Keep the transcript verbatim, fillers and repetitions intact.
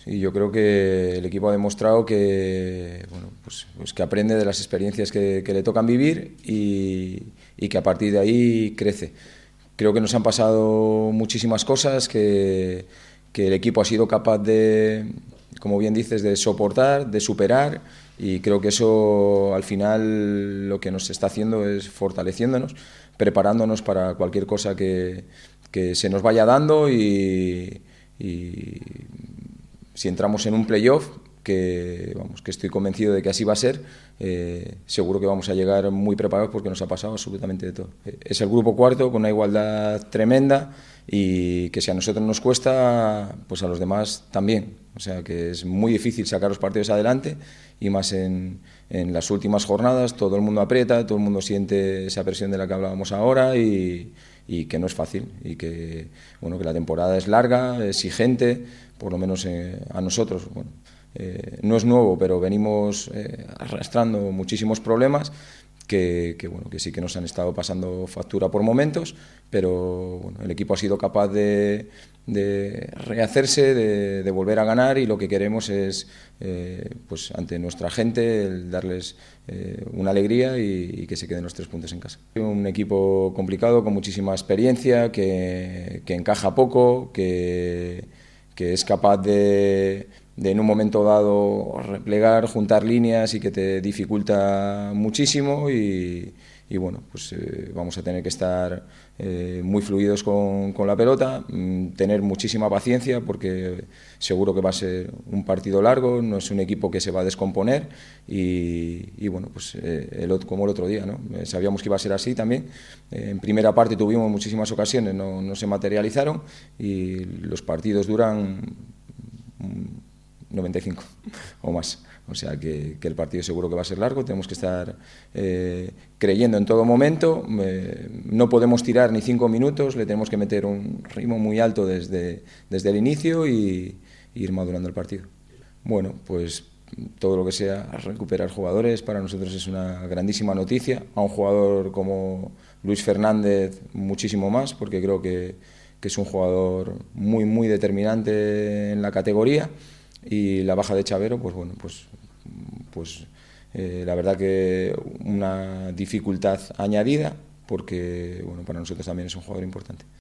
y yo creo que el equipo ha demostrado que, bueno, pues, pues que aprende de las experiencias que, que le tocan vivir y, y que a partir de ahí crece. Creo que nos han pasado muchísimas cosas que, que el equipo ha sido capaz de, como bien dices, de soportar, de superar, y creo que eso al final lo que nos está haciendo es fortaleciéndonos, preparándonos para cualquier cosa que, que se nos vaya dando y, y si entramos en un playoff, que, vamos, que estoy convencido de que así va a ser, eh, seguro que vamos a llegar muy preparados porque nos ha pasado absolutamente de todo. Es el grupo cuarto con una igualdad tremenda y que si a nosotros nos cuesta, pues a los demás también. O sea que es muy difícil sacar los partidos adelante y más en, en las últimas jornadas, todo el mundo aprieta, todo el mundo siente esa presión de la que hablábamos ahora y, y que no es fácil y que, bueno, que la temporada es larga, exigente, por lo menos eh, a nosotros. Bueno, eh, no es nuevo, pero venimos eh, arrastrando muchísimos problemas que, que, bueno, que sí que nos han estado pasando factura por momentos, pero bueno, el equipo ha sido capaz de, de rehacerse, de, de volver a ganar, y lo que queremos es, eh, pues ante nuestra gente, el darles eh, una alegría y, y que se queden los tres puntos en casa. Un equipo complicado, con muchísima experiencia, que, que encaja poco, que, que es capaz de, de en un momento dado replegar, juntar líneas y que te dificulta muchísimo y, y bueno, pues eh, vamos a tener que estar eh, muy fluidos con, con la pelota, mmm, tener muchísima paciencia porque seguro que va a ser un partido largo, no es un equipo que se va a descomponer y, y bueno, pues eh, el, como el otro día, ¿no? Eh, sabíamos que iba a ser así también. Eh, en primera parte tuvimos muchísimas ocasiones, no, no se materializaron y los partidos duran noventa y cinco o más, o sea que, que el partido seguro que va a ser largo, tenemos que estar eh, creyendo en todo momento, eh, no podemos tirar ni cinco minutos, le tenemos que meter un ritmo muy alto desde, desde el inicio y, y ir madurando el partido. Bueno, pues todo lo que sea recuperar jugadores para nosotros es una grandísima noticia, a un jugador como Luis Fernández muchísimo más, porque creo que, que es un jugador muy muy determinante en la categoría. Y la baja de Chavero, pues bueno, pues, pues eh, la verdad que una dificultad añadida, porque bueno, para nosotros también es un jugador importante.